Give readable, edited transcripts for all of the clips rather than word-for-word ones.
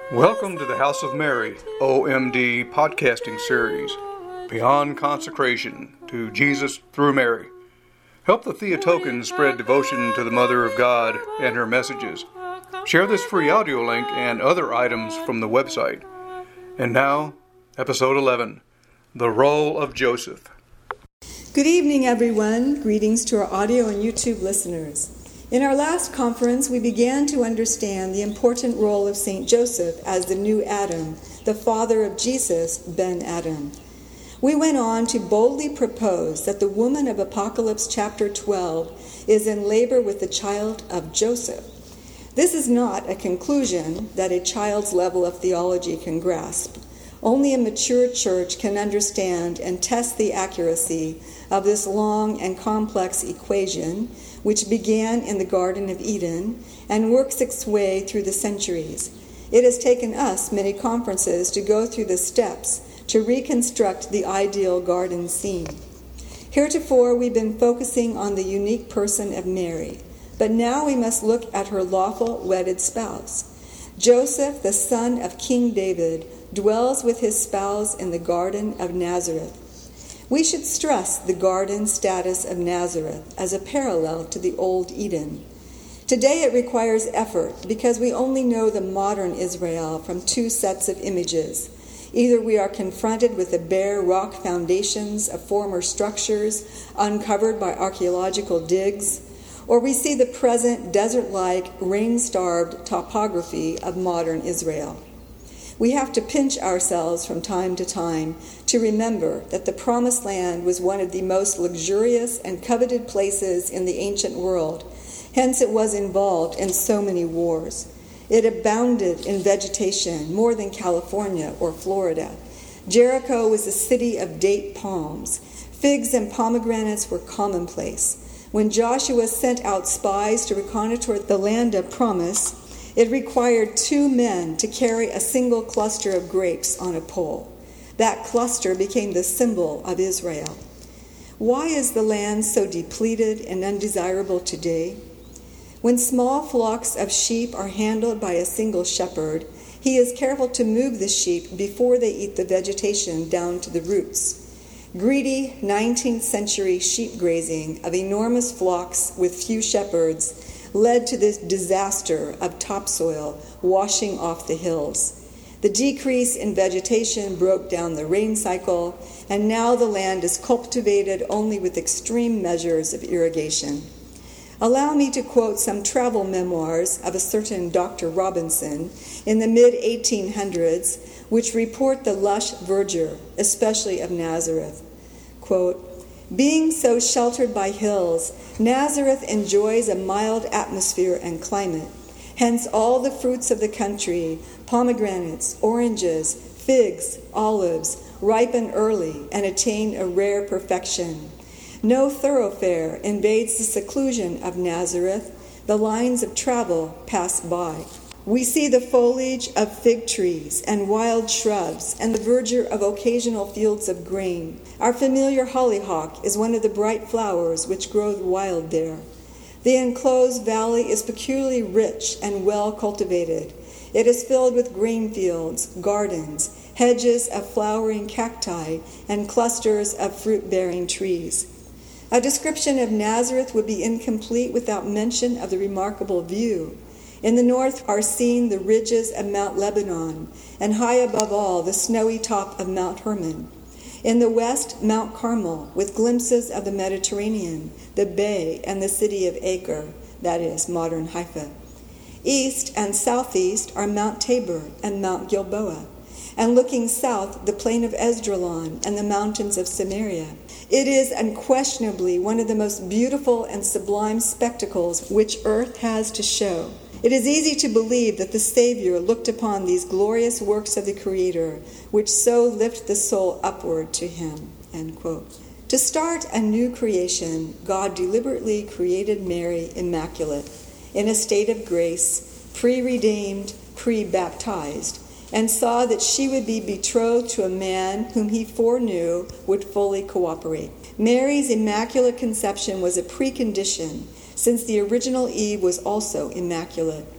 Welcome to the House of Mary, OMD podcasting series, Beyond Consecration to Jesus through Mary. Help the Theotokens spread devotion to the Mother of God and her messages. Share this free audio link and other items from the website. And now, Episode 11, The Role of Joseph. Good evening, everyone. Greetings to our audio and YouTube listeners. In our last conference, we began to understand the important role of St. Joseph as the new Adam, the father of Jesus, Ben Adam. We went on to boldly propose that the woman of Apocalypse chapter 12 is in labor with the child of Joseph. This is not a conclusion that a child's level of theology can grasp. Only a mature church can understand and test the accuracy of this long and complex equation, which began in the Garden of Eden and works its way through the centuries. It has taken us many conferences to go through the steps to reconstruct the ideal garden scene. Heretofore, we've been focusing on the unique person of Mary, but now we must look at her lawful wedded spouse. Joseph, the son of King David, dwells with his spouse in the Garden of Nazareth. We should stress the garden status of Nazareth as a parallel to the old Eden. Today it requires effort because we only know the modern Israel from two sets of images. Either we are confronted with the bare rock foundations of former structures uncovered by archaeological digs, or we see the present desert-like, rain-starved topography of modern Israel. We have to pinch ourselves from time to time to remember that the Promised Land was one of the most luxurious and coveted places in the ancient world. Hence it was involved in so many wars. It abounded in vegetation more than California or Florida. Jericho was a city of date palms. Figs and pomegranates were commonplace. When Joshua sent out spies to reconnoiter the land of promise, it required 2 men to carry a single cluster of grapes on a pole. That cluster became the symbol of Israel. Why is the land so depleted and undesirable today? When small flocks of sheep are handled by a single shepherd, he is careful to move the sheep before they eat the vegetation down to the roots. Greedy 19th century sheep grazing of enormous flocks with few shepherds led to this disaster of topsoil washing off the hills. The decrease in vegetation broke down the rain cycle, and now the land is cultivated only with extreme measures of irrigation. Allow me to quote some travel memoirs of a certain Dr. Robinson in the mid-1800s, which report the lush verdure, especially of Nazareth. Quote, "Being so sheltered by hills, Nazareth enjoys a mild atmosphere and climate. Hence all the fruits of the country, pomegranates, oranges, figs, olives, ripen early and attain a rare perfection. No thoroughfare invades the seclusion of Nazareth. The lines of travel pass by. We see the foliage of fig trees and wild shrubs and the verdure of occasional fields of grain. Our familiar hollyhock is one of the bright flowers which grow wild there. The enclosed valley is peculiarly rich and well cultivated. It is filled with grain fields, gardens, hedges of flowering cacti, and clusters of fruit-bearing trees. A description of Nazareth would be incomplete without mention of the remarkable view. In the north are seen the ridges of Mount Lebanon, and high above all, the snowy top of Mount Hermon. In the west, Mount Carmel, with glimpses of the Mediterranean, the bay, and the city of Acre, that is, modern Haifa. East and southeast are Mount Tabor and Mount Gilboa, and looking south, the plain of Esdraelon and the mountains of Samaria. It is unquestionably one of the most beautiful and sublime spectacles which earth has to show. It is easy to believe that the Savior looked upon these glorious works of the Creator, which so lift the soul upward to Him." End quote. To start a new creation, God deliberately created Mary immaculate, in a state of grace, pre-redeemed, pre-baptized, and saw that she would be betrothed to a man whom He foreknew would fully cooperate. Mary's immaculate conception was a precondition, since the original Eve was also immaculate.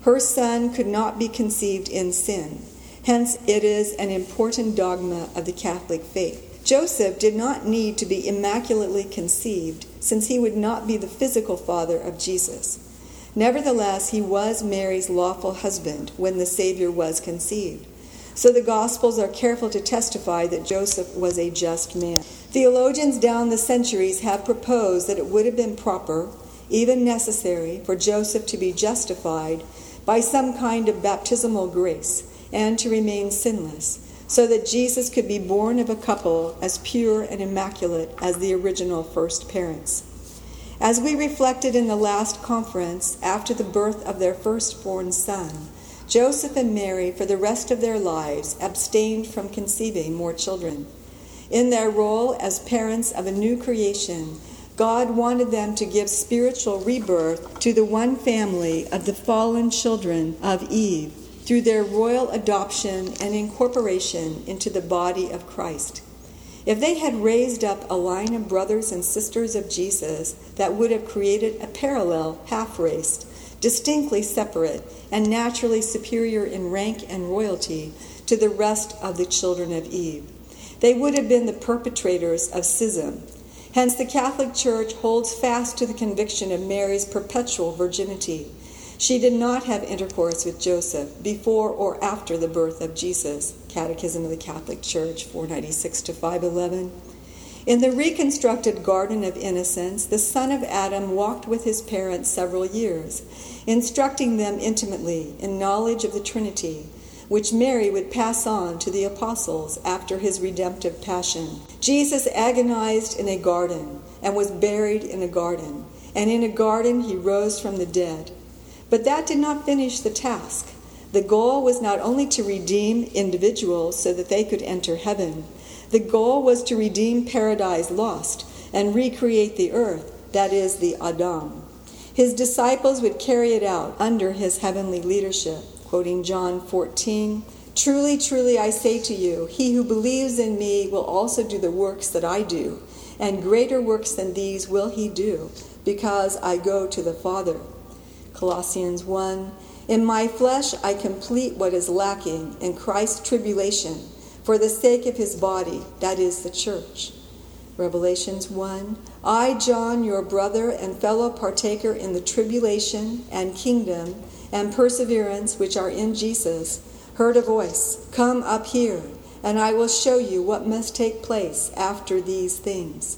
Her son could not be conceived in sin. Hence, it is an important dogma of the Catholic faith. Joseph did not need to be immaculately conceived, since he would not be the physical father of Jesus. Nevertheless, he was Mary's lawful husband when the Savior was conceived. So the Gospels are careful to testify that Joseph was a just man. Theologians down the centuries have proposed that it would have been proper, even necessary, for Joseph to be justified by some kind of baptismal grace and to remain sinless, so that Jesus could be born of a couple as pure and immaculate as the original first parents. As we reflected in the last conference, after the birth of their firstborn son, Joseph and Mary, for the rest of their lives, abstained from conceiving more children. In their role as parents of a new creation, God wanted them to give spiritual rebirth to the one family of the fallen children of Eve through their royal adoption and incorporation into the body of Christ. If they had raised up a line of brothers and sisters of Jesus, that would have created a parallel half-race, distinctly separate and naturally superior in rank and royalty to the rest of the children of Eve. They would have been the perpetrators of schism. Hence, the Catholic Church holds fast to the conviction of Mary's perpetual virginity. She did not have intercourse with Joseph before or after the birth of Jesus. Catechism of the Catholic Church, 496 to 511. In the reconstructed Garden of Innocence, the son of Adam walked with his parents several years, instructing them intimately in knowledge of the Trinity, which Mary would pass on to the apostles after his redemptive passion. Jesus agonized in a garden and was buried in a garden, and in a garden he rose from the dead. But that did not finish the task. The goal was not only to redeem individuals so that they could enter heaven. The goal was to redeem paradise lost and recreate the earth, that is, the Adam. His disciples would carry it out under his heavenly leadership. Quoting John 14, "Truly, truly, I say to you, he who believes in me will also do the works that I do, and greater works than these will he do, because I go to the Father." Colossians 1, "In my flesh I complete what is lacking in Christ's tribulation for the sake of his body, that is the church." Revelations 1, "I, John, your brother and fellow partaker in the tribulation and kingdom and perseverance which are in Jesus, heard a voice, 'Come up here, and I will show you what must take place after these things.'"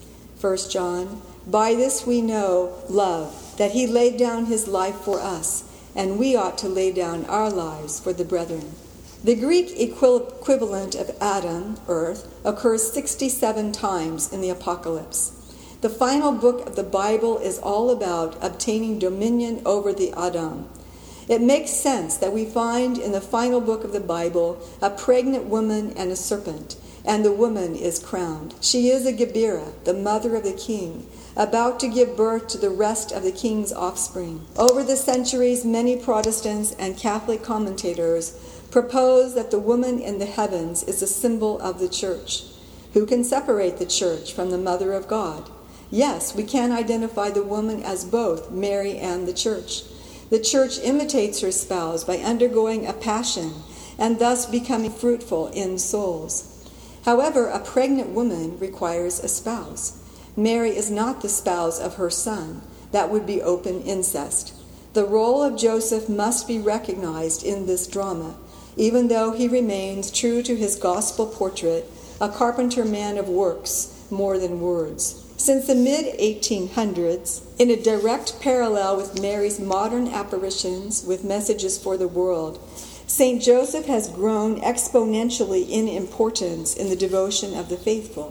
1 John, "By this we know love, that he laid down his life for us, and we ought to lay down our lives for the brethren." The Greek equivalent of Adam, earth, occurs 67 times in the Apocalypse. The final book of the Bible is all about obtaining dominion over the Adam. It makes sense that we find in the final book of the Bible a pregnant woman and a serpent, and the woman is crowned. She is a Gebirah, the mother of the king, about to give birth to the rest of the king's offspring. Over the centuries, many Protestants and Catholic commentators propose that the woman in the heavens is a symbol of the church. Who can separate the church from the Mother of God? Yes, we can identify the woman as both Mary and the church. The church imitates her spouse by undergoing a passion and thus becoming fruitful in souls. However, a pregnant woman requires a spouse. Mary is not the spouse of her son. That would be open incest. The role of Joseph must be recognized in this drama, even though he remains true to his gospel portrait, a carpenter man of works more than words. Since the mid-1800s, in a direct parallel with Mary's modern apparitions with messages for the world, St. Joseph has grown exponentially in importance in the devotion of the faithful.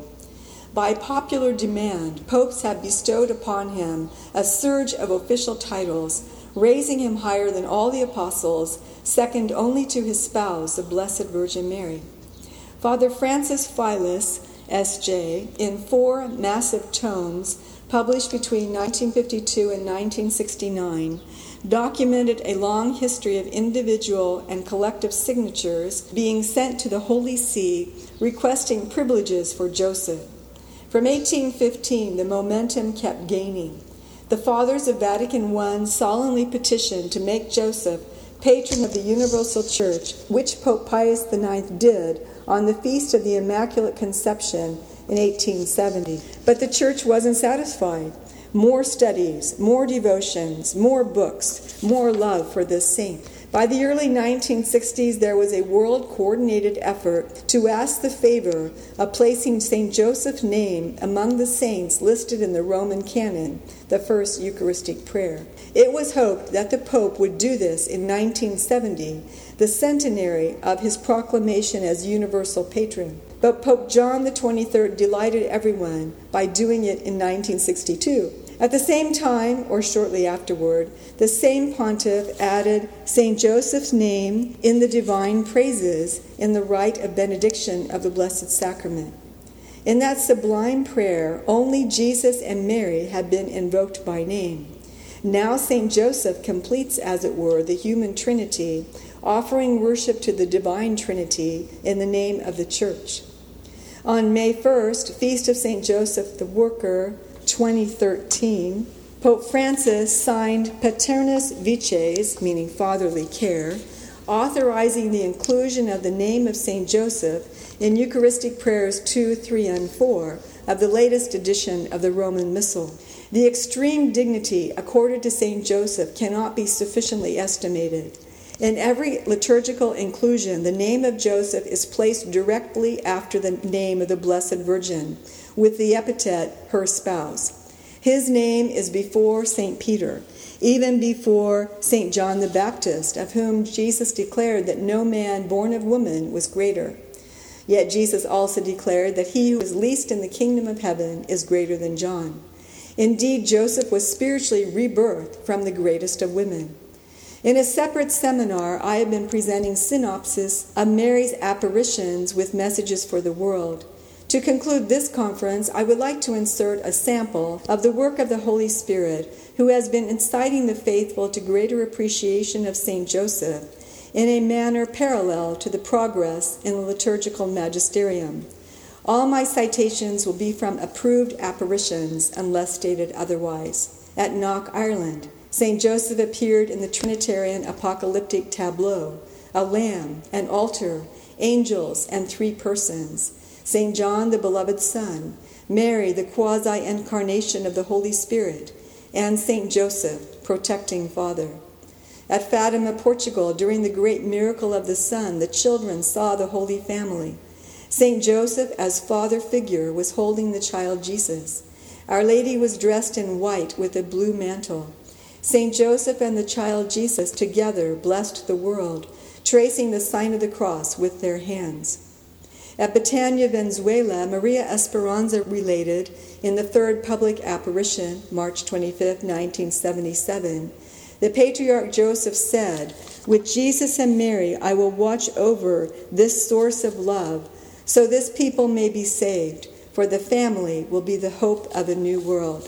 By popular demand, popes have bestowed upon him a surge of official titles, raising him higher than all the apostles, second only to his spouse, the Blessed Virgin Mary. Father Francis Files, S.J., in 4 massive tomes published between 1952 and 1969, documented a long history of individual and collective signatures being sent to the Holy See requesting privileges for Joseph. From 1815, the momentum kept gaining. The Fathers of Vatican I solemnly petitioned to make Joseph patron of the Universal Church, which Pope Pius IX did on the Feast of the Immaculate Conception in 1870. But the Church wasn't satisfied. More studies, more devotions, more books, more love for this saint. By the early 1960s, there was a world-coordinated effort to ask the favor of placing St. Joseph's name among the saints listed in the Roman canon, the first Eucharistic prayer. It was hoped that the Pope would do this in 1970, the centenary of his proclamation as universal patron. But Pope John XXIII delighted everyone by doing it in 1962. At the same time, or shortly afterward, the same pontiff added St. Joseph's name in the divine praises in the rite of benediction of the Blessed Sacrament. In that sublime prayer, only Jesus and Mary had been invoked by name. Now St. Joseph completes, as it were, the human Trinity, offering worship to the divine Trinity in the name of the Church. On May 1st, Feast of St. Joseph the Worker, 2013, Pope Francis signed Paternus Vices, meaning fatherly care, authorizing the inclusion of the name of St. Joseph in Eucharistic prayers 2, 3, and 4 of the latest edition of the Roman Missal. The extreme dignity accorded to St. Joseph cannot be sufficiently estimated. In every liturgical inclusion, the name of Joseph is placed directly after the name of the Blessed Virgin, with the epithet, her spouse. His name is before St. Peter, even before St. John the Baptist, of whom Jesus declared that no man born of woman was greater. Yet Jesus also declared that he who is least in the kingdom of heaven is greater than John. Indeed, Joseph was spiritually rebirthed from the greatest of women. In a separate seminar, I have been presenting synopsis of Mary's apparitions with messages for the world. To conclude this conference, I would like to insert a sample of the work of the Holy Spirit, who has been inciting the faithful to greater appreciation of St. Joseph in a manner parallel to the progress in the liturgical magisterium. All my citations will be from approved apparitions, unless stated otherwise. At Knock, Ireland, St. Joseph appeared in the Trinitarian apocalyptic tableau, a lamb, an altar, angels, and 3 persons. St. John, the beloved Son, Mary, the quasi-incarnation of the Holy Spirit, and St. Joseph, protecting Father. At Fatima, Portugal, during the great miracle of the Sun, the children saw the Holy Family. St. Joseph, as father figure, was holding the child Jesus. Our Lady was dressed in white with a blue mantle. St. Joseph and the child Jesus together blessed the world, tracing the sign of the cross with their hands. At Betania, Venezuela, Maria Esperanza related in the 3rd public apparition, March 25, 1977, the Patriarch Joseph said, "With Jesus and Mary, I will watch over this source of love, so this people may be saved, for the family will be the hope of a new world."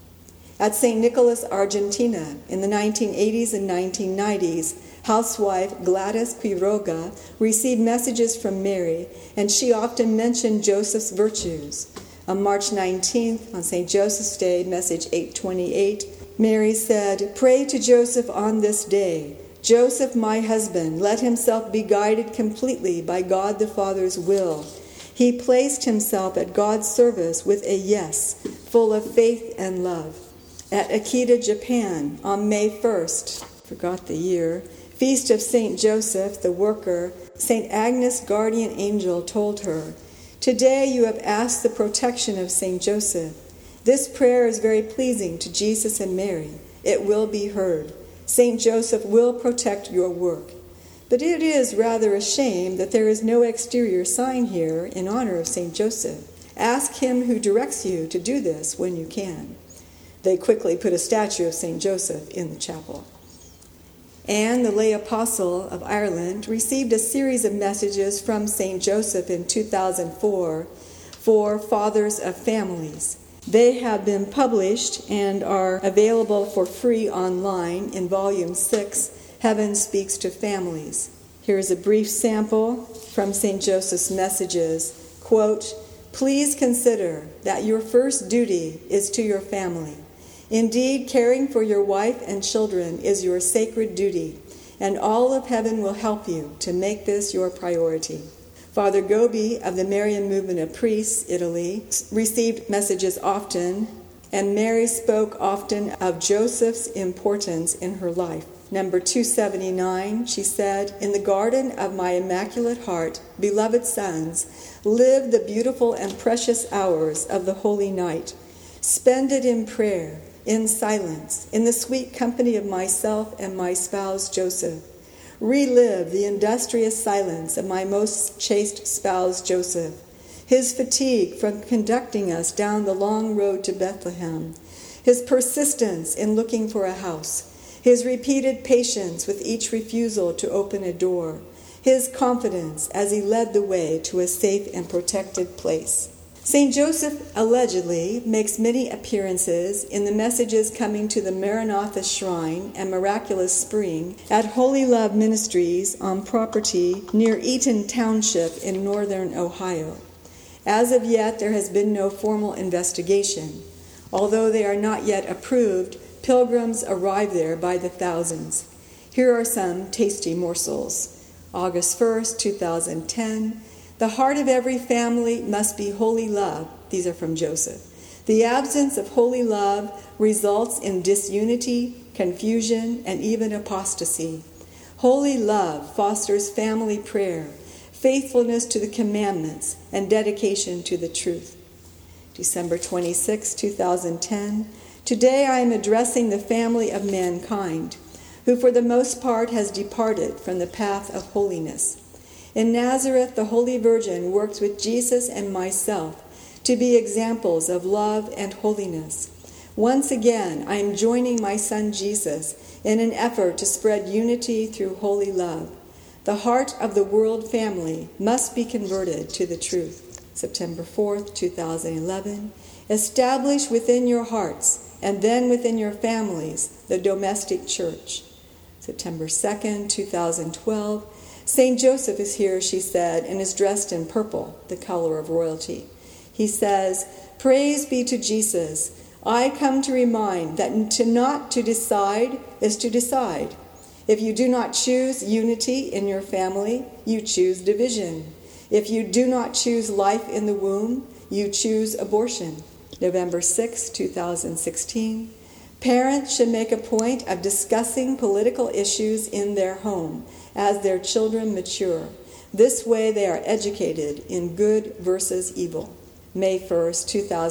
At St. Nicholas, Argentina, in the 1980s and 1990s, housewife Gladys Quiroga received messages from Mary, and she often mentioned Joseph's virtues. On March 19th, on St. Joseph's Day, message 828, Mary said, "Pray to Joseph on this day. Joseph, my husband, let himself be guided completely by God the Father's will. He placed himself at God's service with a yes, full of faith and love." At Akita, Japan, on May 1st, forgot the year, Feast of St. Joseph, the Worker, St. Agnes, guardian angel, told her, "Today you have asked the protection of St. Joseph. This prayer is very pleasing to Jesus and Mary. It will be heard. St. Joseph will protect your work. But it is rather a shame that there is no exterior sign here in honor of St. Joseph. Ask him who directs you to do this when you can." They quickly put a statue of St. Joseph in the chapel. Anne, the lay apostle of Ireland, received a series of messages from St. Joseph in 2004 for fathers of families. They have been published and are available for free online in Volume 6, Heaven Speaks to Families. Here is a brief sample from St. Joseph's messages. Quote, "Please consider that your first duty is to your family. Indeed, caring for your wife and children is your sacred duty, and all of heaven will help you to make this your priority. Father Gobi of the Marian Movement of Priests, Italy, received messages often, and Mary spoke often of Joseph's importance in her life. Number 279, she said, "In the garden of my Immaculate Heart, beloved sons, live the beautiful and precious hours of the holy night. Spend it in prayer, in silence, in the sweet company of myself and my spouse Joseph. Relive the industrious silence of my most chaste spouse Joseph, his fatigue from conducting us down the long road to Bethlehem, his persistence in looking for a house, his repeated patience with each refusal to open a door, his confidence as he led the way to a safe and protected place." St. Joseph allegedly makes many appearances in the messages coming to the Maranatha Shrine and Miraculous Spring at Holy Love Ministries on property near Eaton Township in northern Ohio. As of yet, there has been no formal investigation. Although they are not yet approved, pilgrims arrive there by the thousands. Here are some tasty morsels. August 1st, 2010. "The heart of every family must be holy love." These are from Joseph. "The absence of holy love results in disunity, confusion, and even apostasy. Holy love fosters family prayer, faithfulness to the commandments, and dedication to the truth." December 26, 2010. "Today I am addressing the family of mankind, who for the most part has departed from the path of holiness. In Nazareth, the Holy Virgin worked with Jesus and myself to be examples of love and holiness. Once again, I am joining my son Jesus in an effort to spread unity through holy love. The heart of the world family must be converted to the truth." September 4th, 2011. "Establish within your hearts and then within your families the domestic church." September 2nd, 2012. "St. Joseph is here," she said, and is dressed in purple, the color of royalty. He says, "Praise be to Jesus. I come to remind that not to decide is to decide. If you do not choose unity in your family, you choose division. If you do not choose life in the womb, you choose abortion." November 6, 2016. "Parents should make a point of discussing political issues in their home as their children mature. This way they are educated in good versus evil." May 1st,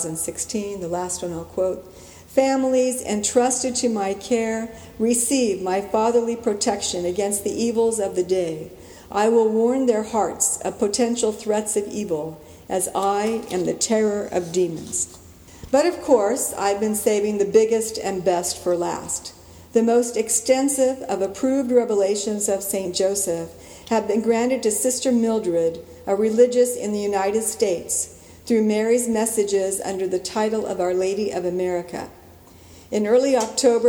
2016, the last one I'll quote. "Families entrusted to my care receive my fatherly protection against the evils of the day. I will warn their hearts of potential threats of evil, as I am the terror of demons." But of course, I've been saving the biggest and best for last. The most extensive of approved revelations of St. Joseph have been granted to Sister Mildred, a religious in the United States, through Mary's messages under the title of Our Lady of America. In early October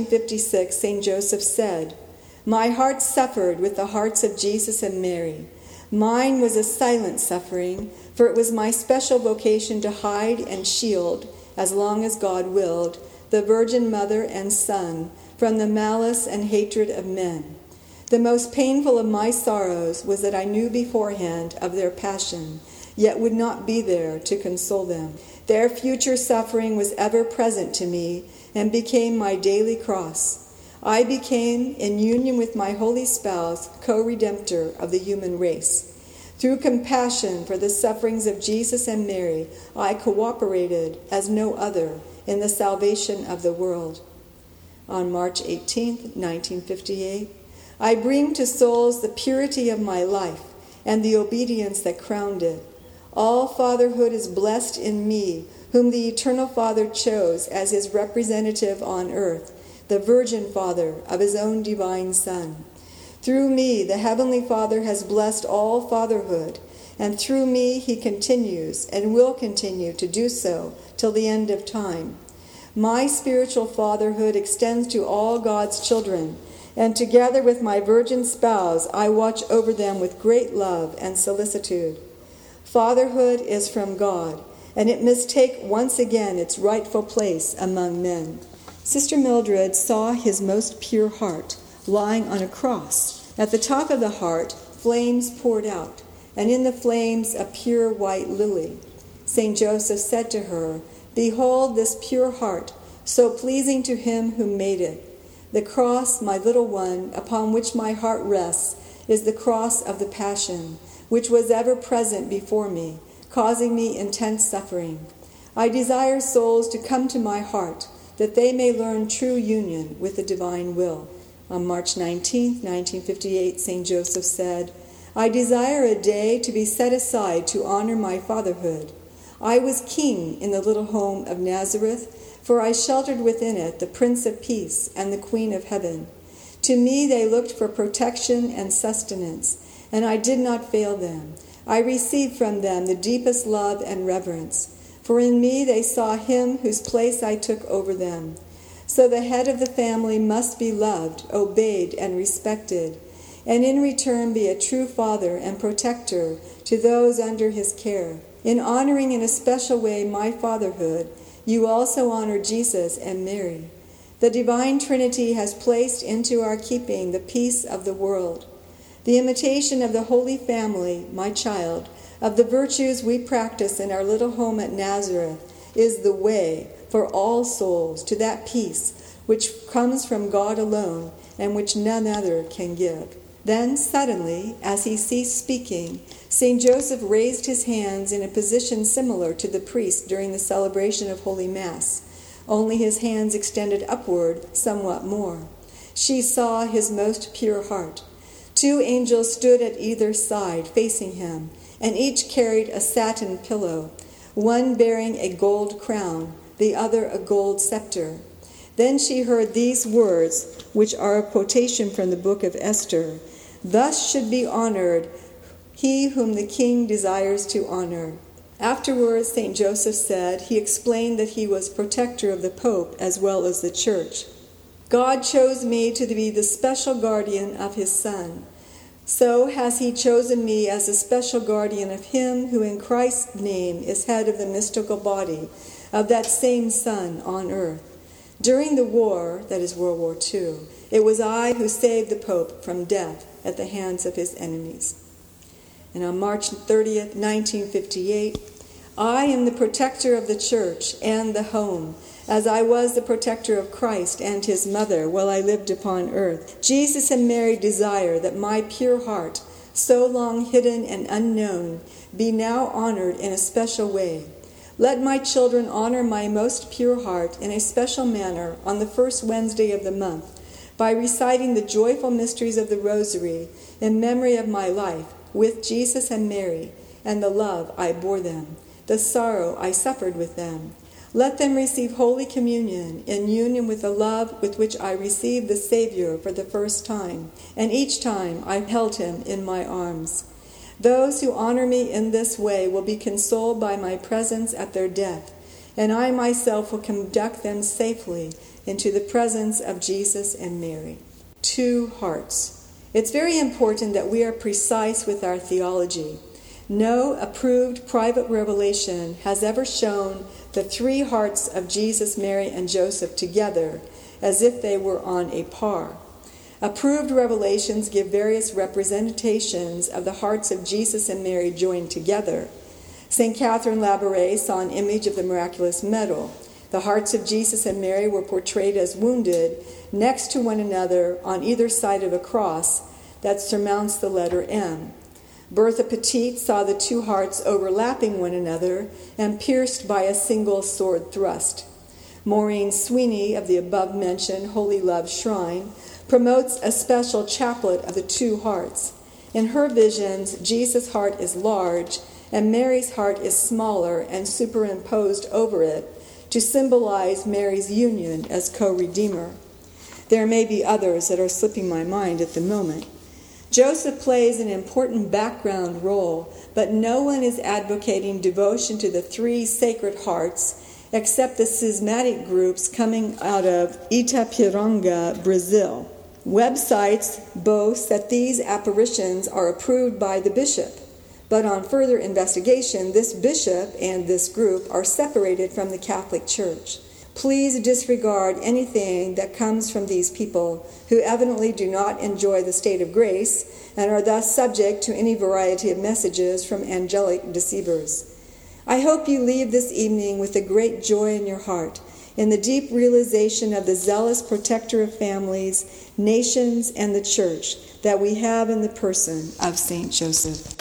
1956, St. Joseph said, "My heart suffered with the hearts of Jesus and Mary. Mine was a silent suffering, for it was my special vocation to hide and shield, as long as God willed, the Virgin Mother and Son from the malice and hatred of men. The most painful of my sorrows was that I knew beforehand of their passion, yet would not be there to console them. Their future suffering was ever present to me and became my daily cross. I became, in union with my holy spouse, co-redemptor of the human race. Through compassion for the sufferings of Jesus and Mary, I cooperated as no other in the salvation of the world." On March 18, 1958, "I bring to souls the purity of my life and the obedience that crowned it. All fatherhood is blessed in me, whom the Eternal Father chose as his representative on earth, the Virgin Father of his own divine Son. Through me, the Heavenly Father has blessed all fatherhood, and through me he continues and will continue to do so till the end of time. My spiritual fatherhood extends to all God's children, and together with my virgin spouse, I watch over them with great love and solicitude. Fatherhood is from God, and it must take once again its rightful place among men." Sister Mildred saw his most pure heart lying on a cross. At the top of the heart, flames poured out, and in the flames a pure white lily. St. Joseph said to her, "Behold this pure heart, so pleasing to him who made it. The cross, my little one, upon which my heart rests, is the cross of the Passion, which was ever present before me, causing me intense suffering. I desire souls to come to my heart, that they may learn true union with the divine will." On March 19, 1958, St. Joseph said, "I desire a day to be set aside to honor my fatherhood. I was king in the little home of Nazareth, for I sheltered within it the Prince of Peace and the Queen of Heaven. To me they looked for protection and sustenance, and I did not fail them. I received from them the deepest love and reverence, for in me they saw him whose place I took over them. So the head of the family must be loved, obeyed, and respected, and in return be a true father and protector to those under his care. In honoring in a special way my fatherhood, you also honor Jesus and Mary. The divine Trinity has placed into our keeping the peace of the world. The imitation of the Holy Family, my child, of the virtues we practice in our little home at Nazareth, is the way for all souls to that peace which comes from God alone and which none other can give." Then suddenly, as he ceased speaking, St. Joseph raised his hands in a position similar to the priest during the celebration of Holy Mass, only his hands extended upward somewhat more. She saw his most pure heart. 2 angels stood at either side, facing him, and each carried a satin pillow, one bearing a gold crown, the other a gold scepter. Then she heard these words, which are a quotation from the book of Esther: "Thus should be honored he whom the king desires to honor." Afterwards, St. Joseph said, he explained that he was protector of the Pope as well as the Church. "God chose me to be the special guardian of his Son. So has he chosen me as a special guardian of him who in Christ's name is head of the mystical body of that same Son on earth. During the war, that is World War II, it was I who saved the Pope from death at the hands of his enemies." And on March 30th, 1958, "I am the protector of the Church and the home, as I was the protector of Christ and his mother while I lived upon earth. Jesus and Mary desire that my pure heart, so long hidden and unknown, be now honored in a special way. Let my children honor my most pure heart in a special manner on the first Wednesday of the month, by reciting the joyful mysteries of the Rosary in memory of my life with Jesus and Mary, and the love I bore them, the sorrow I suffered with them. Let them receive Holy Communion in union with the love with which I received the Savior for the first time, and each time I held him in my arms. Those who honor me in this way will be consoled by my presence at their death, and I myself will conduct them safely into the presence of Jesus and Mary." 2 hearts. It's very important that we are precise with our theology. No approved private revelation has ever shown the 3 hearts of Jesus, Mary, and Joseph together as if they were on a par. Approved revelations give various representations of the hearts of Jesus and Mary joined together. St. Catherine Labouré saw an image of the miraculous medal. The hearts of Jesus and Mary were portrayed as wounded next to one another on either side of a cross that surmounts the letter M. Bertha Petit saw the 2 hearts overlapping one another and pierced by a single sword thrust. Maureen Sweeney of the above-mentioned Holy Love Shrine promotes a special chaplet of the 2 hearts. In her visions, Jesus' heart is large and Mary's heart is smaller and superimposed over it to symbolize Mary's union as co-redeemer. There may be others that are slipping my mind at the moment. Joseph plays an important background role, but no one is advocating devotion to the 3 sacred hearts except the schismatic groups coming out of Itapiranga, Brazil. Websites boast that these apparitions are approved by the bishop, but on further investigation, this bishop and this group are separated from the Catholic Church. Please disregard anything that comes from these people who evidently do not enjoy the state of grace and are thus subject to any variety of messages from angelic deceivers. I hope you leave this evening with a great joy in your heart, in the deep realization of the zealous protector of families, nations, and the church that we have in the person of Saint Joseph.